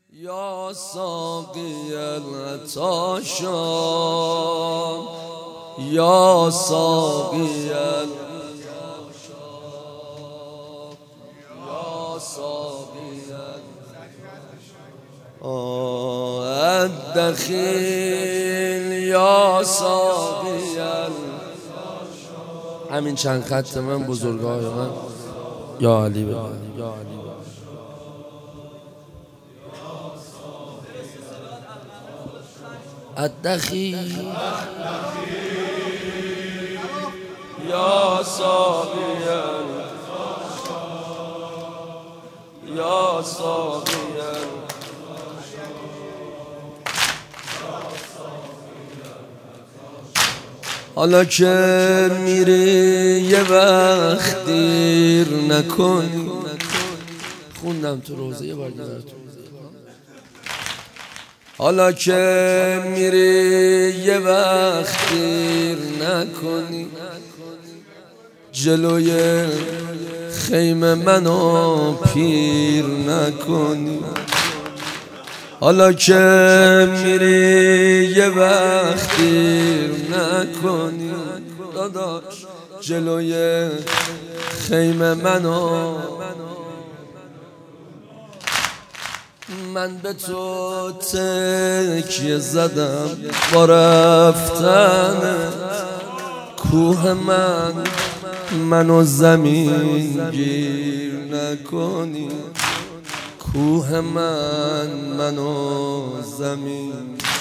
یا ساقی العطاشان یا ساقی یا ساقی الدخیل یا ساقی. همین چند خط من بزرگای من یا علی بگن یا علی الدخیل یا ساقی یا ساقی. حالا که میری یه وقت دیر نکن. خوندم تو روزه یه بار دیگه. حالا که میری یه وقت دیر نکنی، جلوی خیمه منو پیر نکنی. حالا که میری یه وقت دیر نکنی داداش، جلوی خیمه منو. من به تو تکیه زدم با رفتن کوه منو زمین گیر نکنی. کوه منو زمین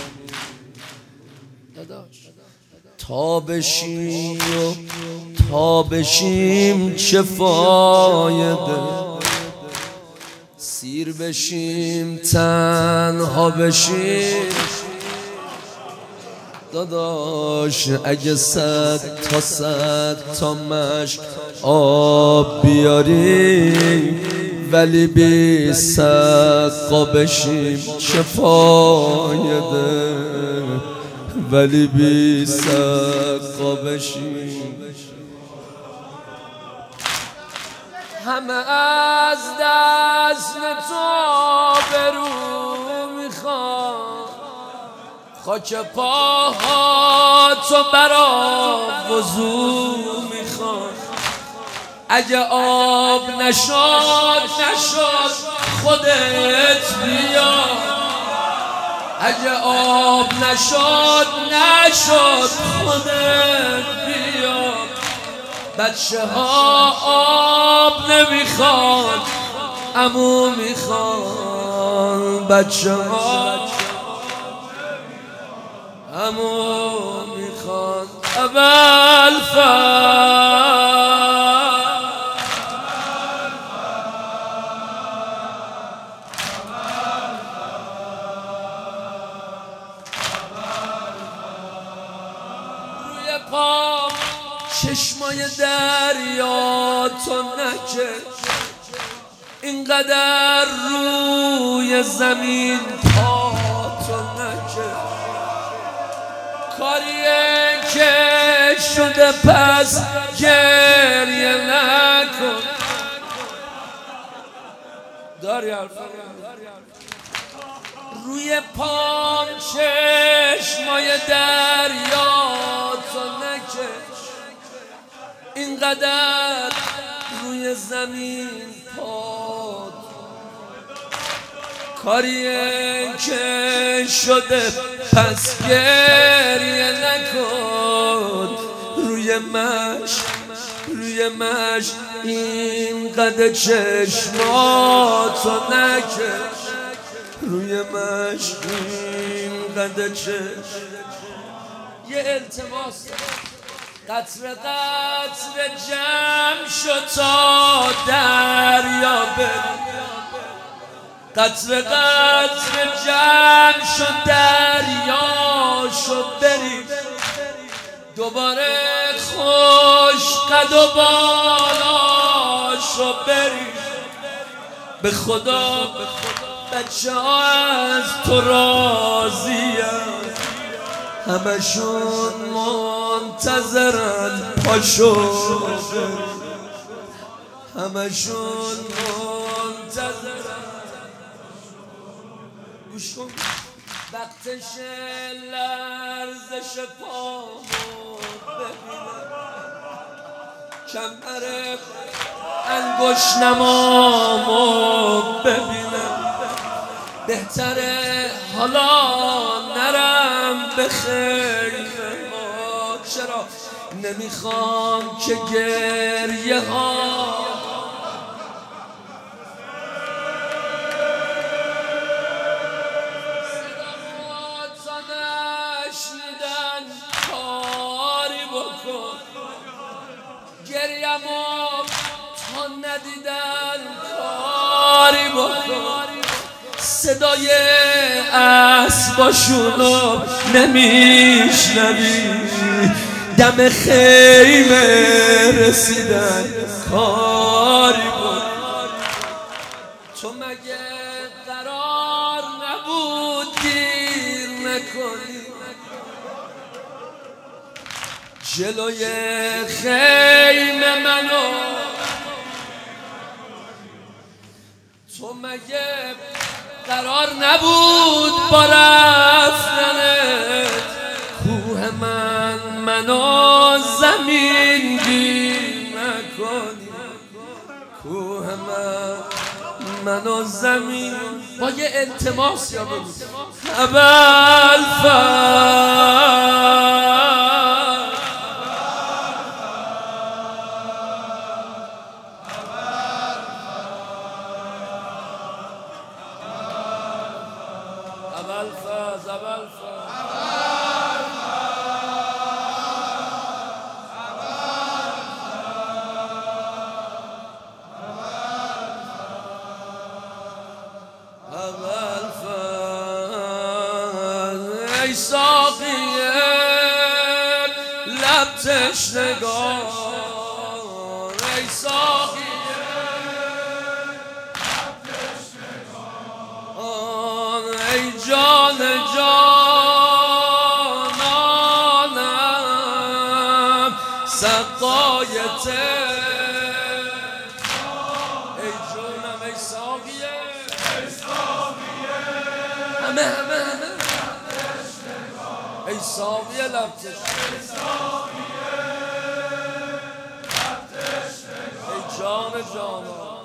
تا بشی و تا بشیم چه فایده، سیر بشیم تنها بشیم داداش. اگه 100 تا مشک آب بیاری ولی بی سقا بشیم چه فایده، ولی بی سقا بشیم. همه از دست تو برو میخوان، خاک پاها تو برا وضو میخوان. اگه آب نشد خودت بیا، اگه آب نشد خودت بیا. بچه ها آب نمیخوان عمو میخوان، بچه ها عمو میخوان. چشمای دریا تو نکش، اینقدر روی زمین پا تو نکش. کاریه که شده پس گریه نکن. داری روی پام چشمای دریا تو نکش، اینقدر روی زمین پاد. کاریه که شده پس گریه نکن. روی مش اینقدر چشماتو نکش، روی مش اینقدر چشم. یه التماس قطره قطره جمع شد تا دریا بری، قطره قطره جمع شد دریا شد بری. دوباره خوش قد و بالا شد بری. به خدا بچه ها از تو راضیم، همشون منتظرن پاشو، همشون منتظرن گوش کن وقتش لرزش پامو ببینم کمر انگوش نمامو ببینم بهتره حالا نرم به خیمه ها چرا نمیخوام که گریه ها گریمو تا ندیدن کاری بکن صدای اسباشونو نمیشنوی دم خیمه رسیدن کاری بکن تو مگه قرار نبود گیر نکنی جلوی خیمه منو تو مگه قرار نبود با رفتنت کوه منو زمین گیر نکنی کوه منو زمین با یه التماس یا بگو ای ساقیه لب تشنگان ای ساقیه لب تشنگان ای جان جانانم سقایته ای جونم ای ساقیه همه ای ساقیه لب تشنگان ای جان جانان